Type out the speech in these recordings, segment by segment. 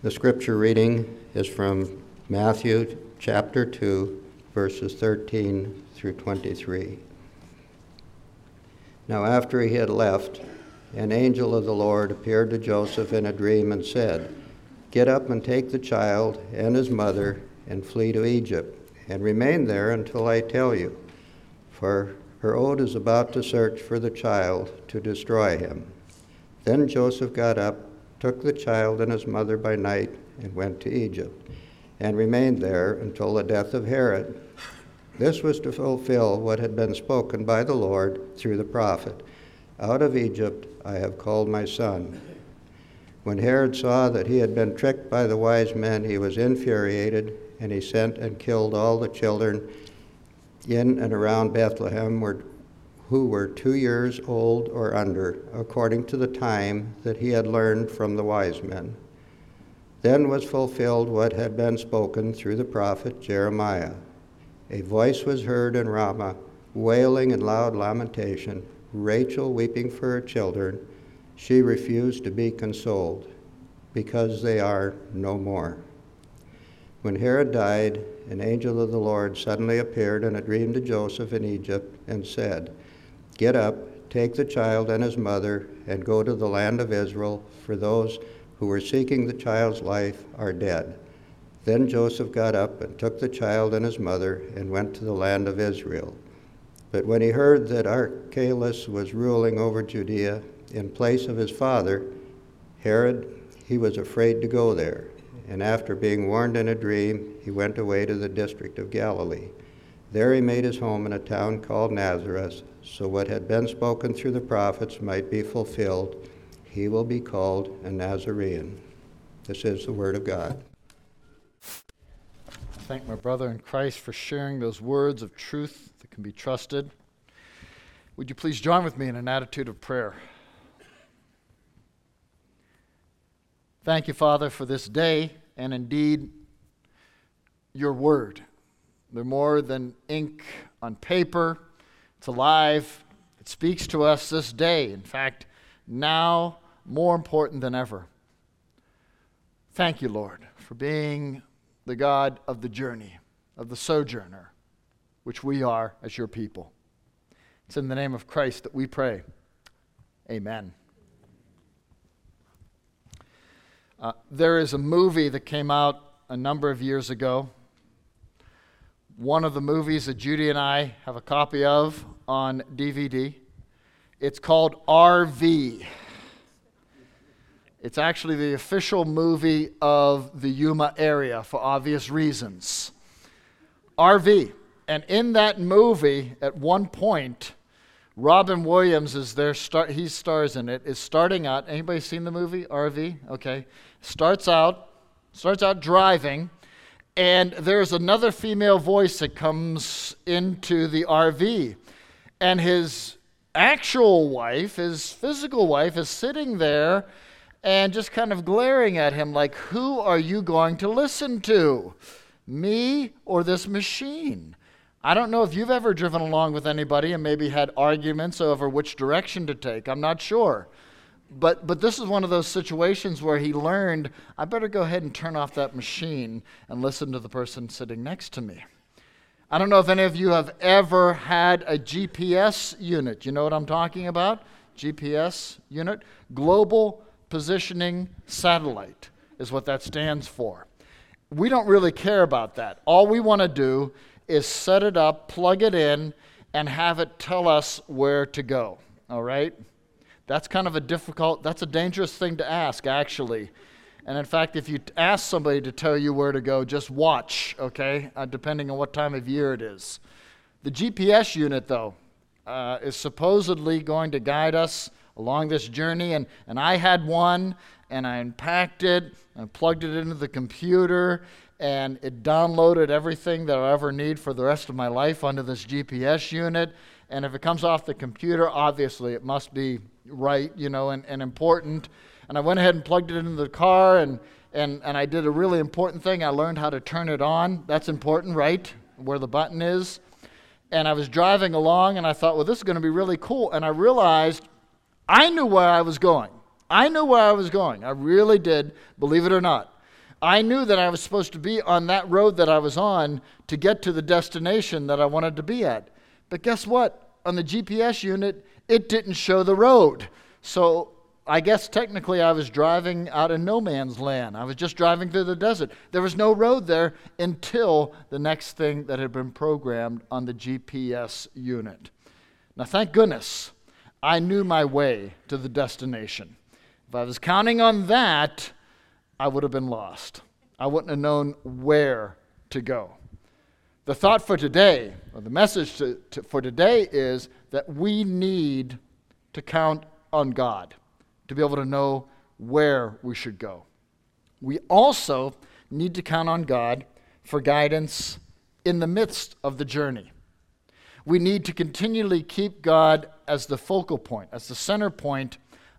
The scripture reading is from Matthew chapter 2, verses 13 through 23. Now after he had left, an angel of the Lord appeared to Joseph in a dream and said, "Get up and take the child and his mother and flee to Egypt, and remain there until I tell you, for Herod is about to search for the child to destroy him." Then Joseph got up, took the child and his mother by night, and went to Egypt, and remained there until the death of Herod. This was to fulfill what had been spoken by the Lord through the prophet, "Out of Egypt I have called my son." When Herod saw that he had been tricked by the wise men, he was infuriated, and he sent and killed all the children in and around Bethlehem who were 2 years old or under, according to the time that he had learned from the wise men. Then was fulfilled what had been spoken through the prophet Jeremiah. A voice was heard in Ramah, wailing in loud lamentation, Rachel weeping for her children. She refused to be consoled, because they are no more. When Herod died, an angel of the Lord suddenly appeared in a dream to Joseph in Egypt and said, "Get up, take the child and his mother, and go to the land of Israel, for those who were seeking the child's life are dead." Then Joseph got up and took the child and his mother and went to the land of Israel. But when he heard that Archelaus was ruling over Judea in place of his father, Herod, he was afraid to go there. And after being warned in a dream, he went away to the district of Galilee. There he made his home in a town called Nazareth, so what had been spoken through the prophets might be fulfilled. He will be called a Nazarene. This is the word of God. I thank my brother in Christ for sharing those words of truth that can be trusted. Would you please join with me in an attitude of prayer? Thank you, Father, for this day and indeed your word. They're more than ink on paper. It's alive. It speaks to us this day. In fact, now more important than ever. Thank you, Lord, for being the God of the journey, of the sojourner, which we are as your people. It's in the name of Christ that we pray. Amen. There is a movie that came out a number of years ago. One of the movies that Judy and I have a copy of on DVD. It's called RV. It's actually the official movie of the Yuma area for obvious reasons. RV. And in that movie, at one point, Robin Williams is there. He stars in it. Is starting out. Anybody seen the movie RV? Okay. Starts out driving, and there's another female voice that comes into the RV, and his actual wife, his physical wife, is sitting there and just kind of glaring at him like, "Who are you going to listen to? Me or this machine?" I don't know if you've ever driven along with anybody and maybe had arguments over which direction to take. I'm not sure. But this is one of those situations where he learned, I better go ahead and turn off that machine and listen to the person sitting next to me. I don't know if any of you have ever had a GPS unit. You know what I'm talking about? GPS unit. Global Positioning Satellite is what that stands for. We don't really care about that. All we want to do is set it up, plug it in, and have it tell us where to go. All right? That's kind of that's a dangerous thing to ask, actually. And in fact, if you ask somebody to tell you where to go, just watch, okay, depending on what time of year it is. The GPS unit, though, is supposedly going to guide us along this journey, and I had one, and I unpacked it, and plugged it into the computer, and it downloaded everything that I ever need for the rest of my life onto this GPS unit. And if it comes off the computer, obviously it must be right, and important. And I went ahead and plugged it into the car, and I did a really important thing. I learned how to turn it on. That's important, right? Where the button is. And I was driving along, and I thought, well, this is going to be really cool. And I realized I knew where I was going. I really did, believe it or not. I knew that I was supposed to be on that road that I was on to get to the destination that I wanted to be at. But guess what? On the GPS unit, it didn't show the road. So I guess technically I was driving out in no man's land. I was just driving through the desert. There was no road there until the next thing that had been programmed on the GPS unit. Now, thank goodness, I knew my way to the destination. If I was counting on that, I would have been lost. I wouldn't have known where to go. The thought for today, or the message for today is that we need to count on God to be able to know where we should go. We also need to count on God for guidance in the midst of the journey. We need to continually keep God as the focal point, as the center point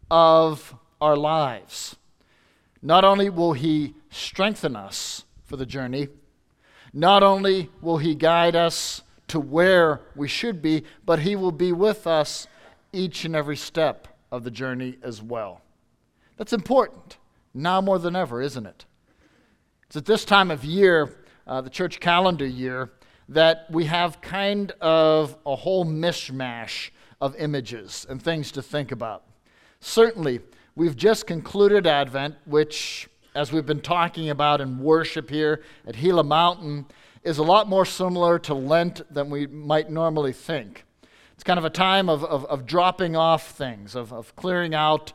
of our lives. Not only will He strengthen us for the journey, not only will He guide us to where we should be, but He will be with us each and every step of the journey as well. That's important, now more than ever, isn't it? It's at this time of year, the church calendar year, that we have kind of a whole mishmash of images and things to think about. Certainly, we've just concluded Advent, which, as we've been talking about in worship here at Gila Mountain, is a lot more similar to Lent than we might normally think. It's kind of a time of dropping off things, of clearing out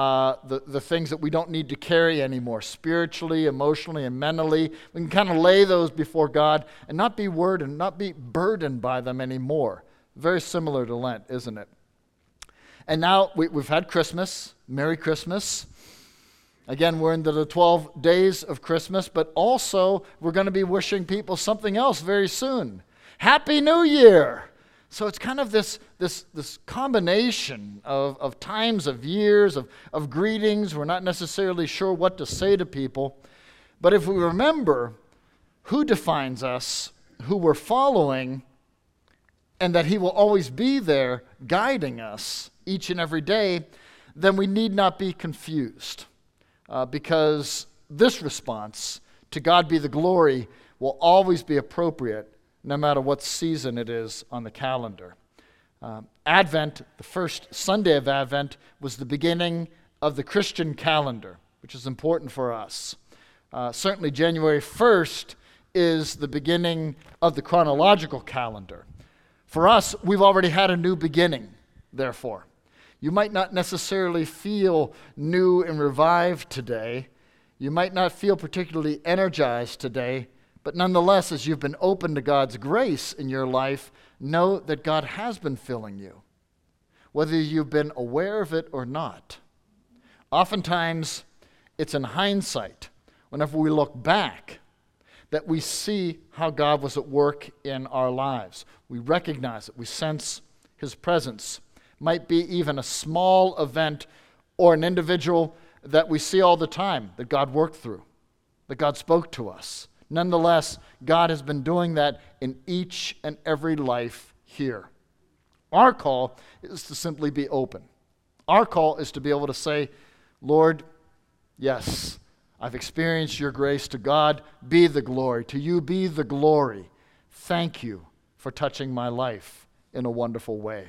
the things that we don't need to carry anymore, spiritually, emotionally, and mentally. We can kind of lay those before God and not be worried and not be burdened by them anymore. Very similar to Lent, isn't it? And now we've had Christmas. Merry Christmas. Again, we're into the 12 days of Christmas, but also we're going to be wishing people something else very soon. Happy New Year! So it's kind of this combination of times, of years, of greetings. We're not necessarily sure what to say to people. But if we remember who defines us, who we're following, and that He will always be there guiding us each and every day, then we need not be confused. Because this response, to God be the glory, will always be appropriate no matter what season it is on the calendar. Advent, the first Sunday of Advent, was the beginning of the Christian calendar, which is important for us. Certainly January 1st is the beginning of the chronological calendar. For us, we've already had a new beginning, therefore. You might not necessarily feel new and revived today. You might not feel particularly energized today, but nonetheless, as you've been open to God's grace in your life, know that God has been filling you, whether you've been aware of it or not. Oftentimes, it's in hindsight, whenever we look back, that we see how God was at work in our lives. We recognize it. We sense His presence. Might be even a small event or an individual that we see all the time that God worked through, that God spoke to us. Nonetheless, God has been doing that in each and every life here. Our call is to simply be open. Our call is to be able to say, Lord, yes, I've experienced your grace. To God be the glory. To you be the glory. Thank you for touching my life in a wonderful way.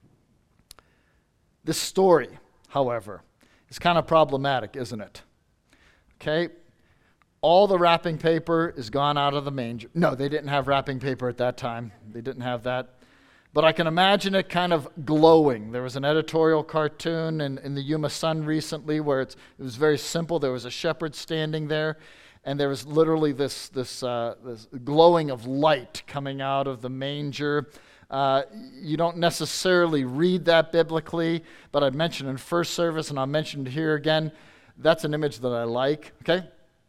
This story, however, is kind of problematic, isn't it? Okay? All the wrapping paper is gone out of the manger. No, they didn't have wrapping paper at that time. They didn't have that. But I can imagine it kind of glowing. There was an editorial cartoon in the Yuma Sun recently where it was very simple. There was a shepherd standing there, and there was literally this glowing of light coming out of the manger. You don't necessarily read that biblically, but I mentioned in first service, and I'll mention it here again, that's an image that I like, okay?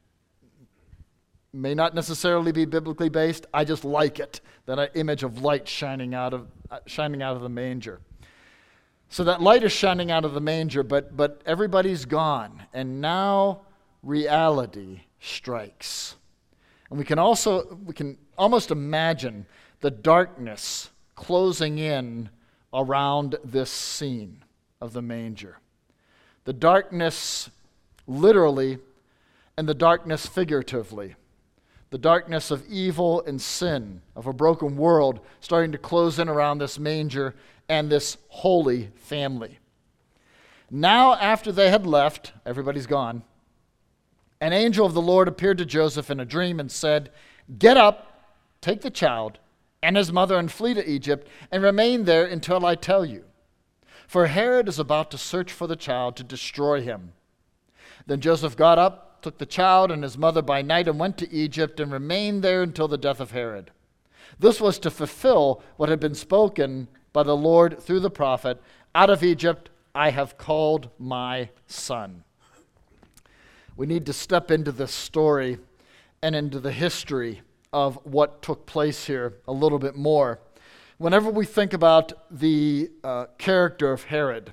May not necessarily be biblically based. I just like it, that image of light shining out of the manger. So that light is shining out of the manger, but everybody's gone, and now reality strikes. And we can almost imagine the darkness closing in around this scene of the manger. The darkness literally and the darkness figuratively. The darkness of evil and sin, of a broken world starting to close in around this manger and this holy family. Now, after they had left, everybody's gone, an angel of the Lord appeared to Joseph in a dream and said, "Get up, take the child and his mother and flee to Egypt and remain there until I tell you. For Herod is about to search for the child to destroy him." Then Joseph got up, took the child and his mother by night and went to Egypt and remained there until the death of Herod. This was to fulfill what had been spoken by the Lord through the prophet, "Out of Egypt I have called my son." We need to step into this story and into the history of what took place here a little bit more. Whenever we think about the character of Herod,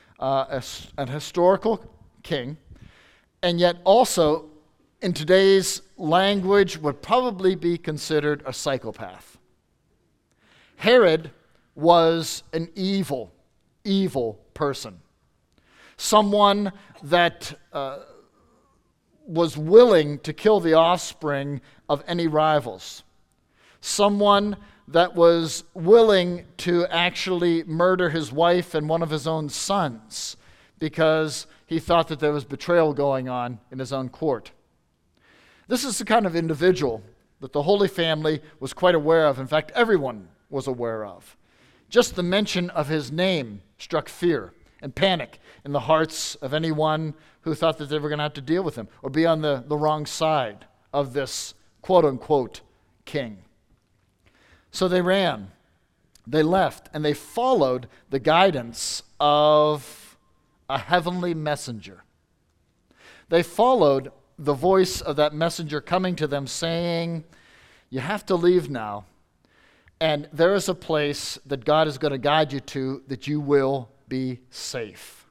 an historical king, and yet also in today's language would probably be considered a psychopath. Herod was an evil person. Someone that was willing to kill the offspring of any rivals. Someone that was willing to actually murder his wife and one of his own sons because he thought that there was betrayal going on in his own court. This is the kind of individual that the Holy Family was quite aware of. In fact, everyone was aware of. Just the mention of his name struck fear and panic in the hearts of anyone who thought that they were going to have to deal with him or be on the wrong side of this quote-unquote king. So they ran, they left, and they followed the guidance of a heavenly messenger. They followed the voice of that messenger coming to them saying, "You have to leave now, and there is a place that God is going to guide you to that you will be safe."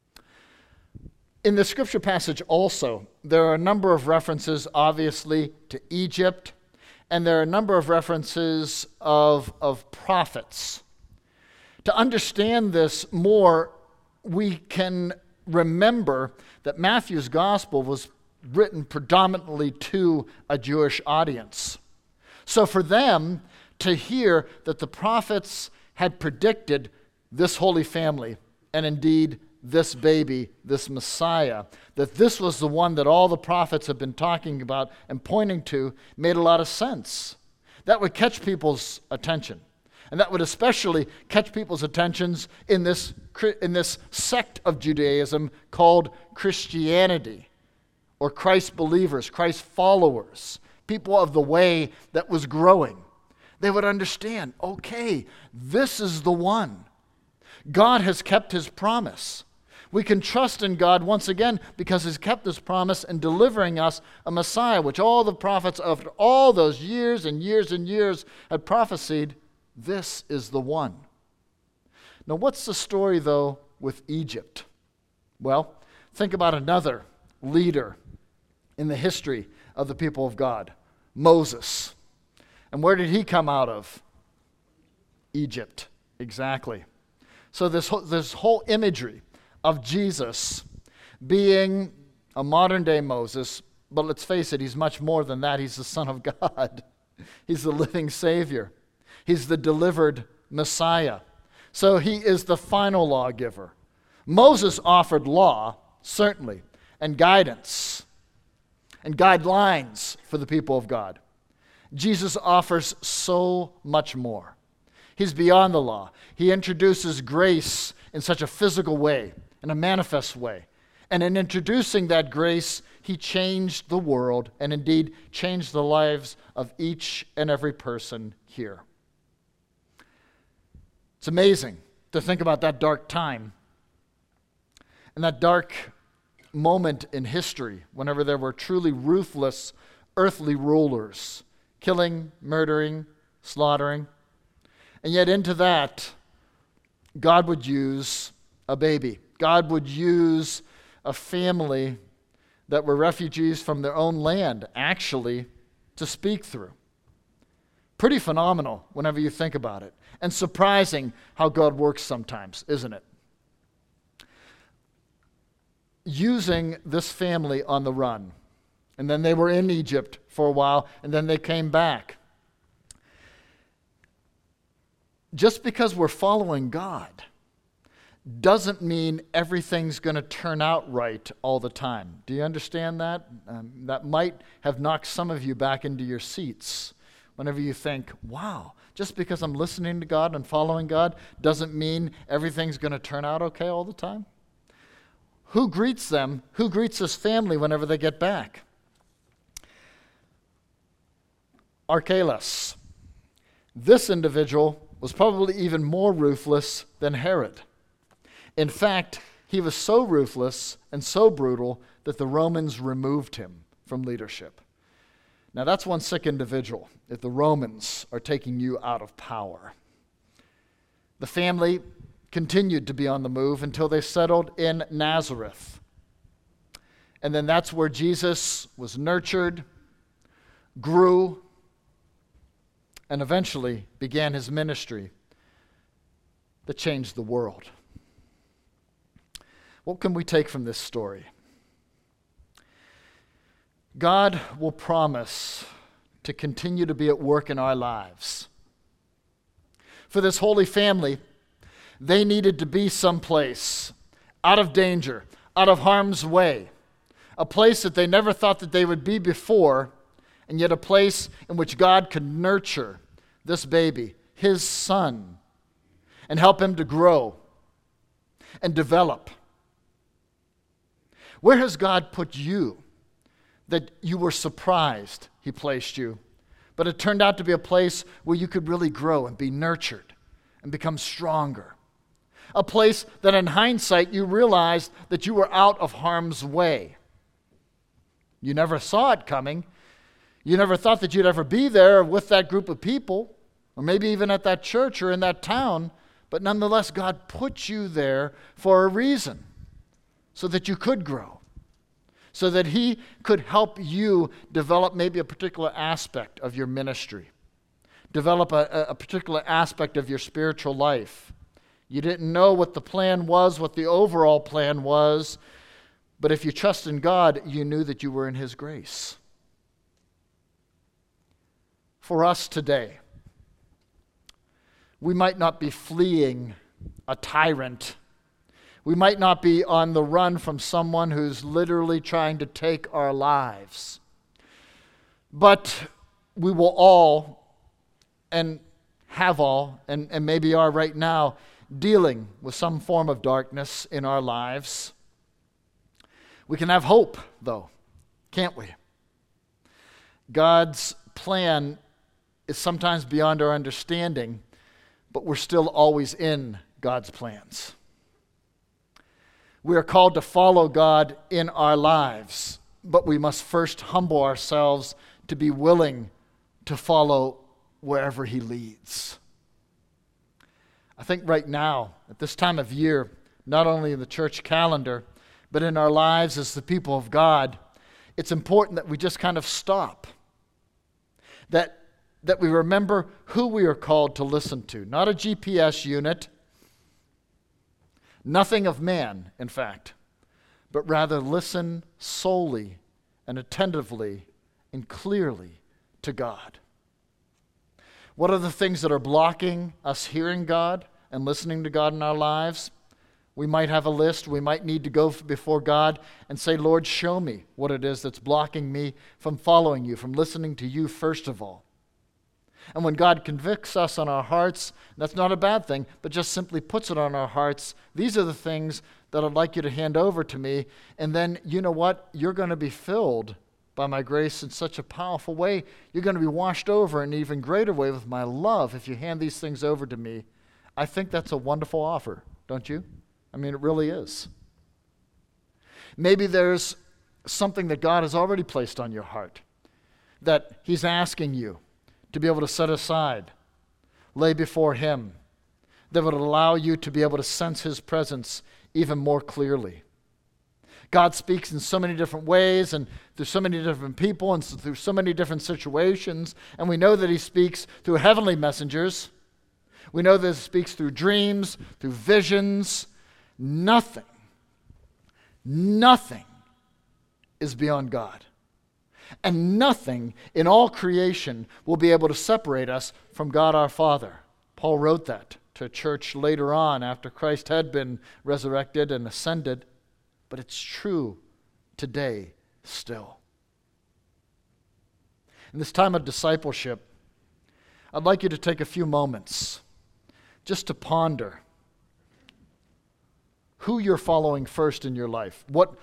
In the scripture passage also, there are a number of references, obviously, to Egypt, and there are a number of references of prophets. To understand this more, we can remember that Matthew's gospel was written predominantly to a Jewish audience. So for them to hear that the prophets had predicted this Holy Family, and indeed this baby, this Messiah, that this was the one that all the prophets have been talking about and pointing to, made a lot of sense. That would catch people's attention. And that would especially catch people's attentions in this sect of Judaism called Christianity, or Christ believers, Christ followers, people of the way that was growing. They would understand, okay, this is the one. God has kept his promise. We can trust in God once again because he's kept his promise in delivering us a Messiah, which all the prophets of all those years and years and years had prophesied. This is the one. Now, what's the story, though, with Egypt? Well, think about another leader in the history of the people of God, Moses. And where did he come out of? Egypt, exactly. So this whole imagery of Jesus being a modern-day Moses, but let's face it, he's much more than that. He's the Son of God. He's the living Savior. He's the delivered Messiah. So he is the final lawgiver. Moses offered law, certainly, and guidance and guidelines for the people of God. Jesus offers so much more. He's beyond the law. He introduces grace in such a physical way, in a manifest way. And in introducing that grace, he changed the world and indeed changed the lives of each and every person here. It's amazing to think about that dark time and that dark moment in history whenever there were truly ruthless earthly rulers killing, murdering, slaughtering. And yet into that, God would use a baby. God would use a family that were refugees from their own land, actually, to speak through. Pretty phenomenal whenever you think about it. And surprising how God works sometimes, isn't it? Using this family on the run, And then they were in Egypt for a while, and then they came back. Just because we're following God doesn't mean everything's going to turn out right all the time. Do you understand that? That might have knocked some of you back into your seats whenever you think, wow, just because I'm listening to God and following God doesn't mean everything's going to turn out okay all the time. Who greets them? Who greets his family whenever they get back? Archelaus. This individual was probably even more ruthless than Herod. In fact, he was so ruthless and so brutal that the Romans removed him from leadership. Now that's one sick individual, if the Romans are taking you out of power. The family continued to be on the move until they settled in Nazareth. And then that's where Jesus was nurtured, grew, and eventually began his ministry that changed the world. What can we take from this story? God will promise to continue to be at work in our lives. For this holy family, they needed to be someplace out of danger, out of harm's way, a place that they never thought that they would be before, and yet a place in which God could nurture this baby, his son, and help him to grow and develop. Where has God put you that you were surprised he placed you, but it turned out to be a place where you could really grow and be nurtured and become stronger? A place that in hindsight you realized that you were out of harm's way. You never saw it coming. You never thought that you'd ever be there with that group of people, or maybe even at that church or in that town, but nonetheless, God put you there for a reason, so that you could grow, so that he could help you develop maybe a particular aspect of your ministry, develop a particular aspect of your spiritual life. You didn't know what the plan was, what the overall plan was, but if you trust in God, you knew that you were in his grace. For us today, we might not be fleeing a tyrant. We might not be on the run from someone who's literally trying to take our lives. But we will all, and have all, and maybe are right now, dealing with some form of darkness in our lives. We can have hope, though, can't we? God's plan is sometimes beyond our understanding, but we're still always in God's plans. We are called to follow God in our lives, but we must first humble ourselves to be willing to follow wherever he leads. I think right now, at this time of year, not only in the church calendar, but in our lives as the people of God, it's important that we just kind of stop. That we remember who we are called to listen to. Not a GPS unit, nothing of man, in fact, but rather listen solely and attentively and clearly to God. What are the things that are blocking us hearing God and listening to God in our lives? We might have a list. We might need to go before God and say, Lord, show me what it is that's blocking me from following you, from listening to you first of all. And when God convicts us on our hearts, that's not a bad thing, but just simply puts it on our hearts, these are the things that I'd like you to hand over to me. And then, you know what? You're going to be filled by my grace in such a powerful way. You're going to be washed over in an even greater way with my love if you hand these things over to me. I think that's a wonderful offer, don't you? I mean, it really is. Maybe there's something that God has already placed on your heart that he's asking you to be able to set aside, lay before him, that would allow you to be able to sense his presence even more clearly. God speaks in so many different ways and through so many different people and through so many different situations, and we know that he speaks through heavenly messengers. We know that he speaks through dreams, through visions. Nothing is beyond God. And nothing in all creation will be able to separate us from God our Father. Paul wrote that to a church later on after Christ had been resurrected and ascended. But it's true today still. In this time of discipleship, I'd like you to take a few moments just to ponder who you're following first in your life. What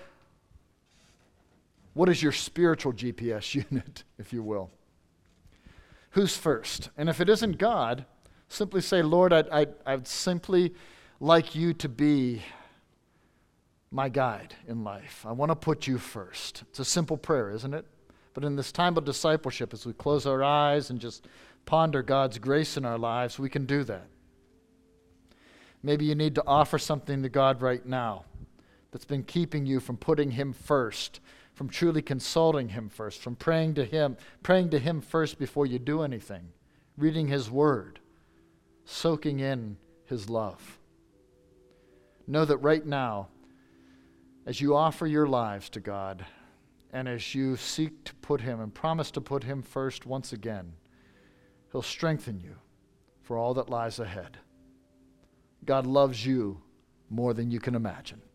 is your spiritual GPS unit, if you will? Who's first? And if it isn't God, simply say, Lord, I'd simply like you to be my guide in life. I want to put you first. It's a simple prayer, isn't it? But in this time of discipleship, as we close our eyes and just ponder God's grace in our lives, we can do that. Maybe you need to offer something to God right now that's been keeping you from putting Him first, from truly consulting Him first, from praying to Him first before you do anything, reading His Word, soaking in His love. Know that right now, as you offer your lives to God, and as you seek to put Him and promise to put Him first once again, He'll strengthen you for all that lies ahead. God loves you more than you can imagine.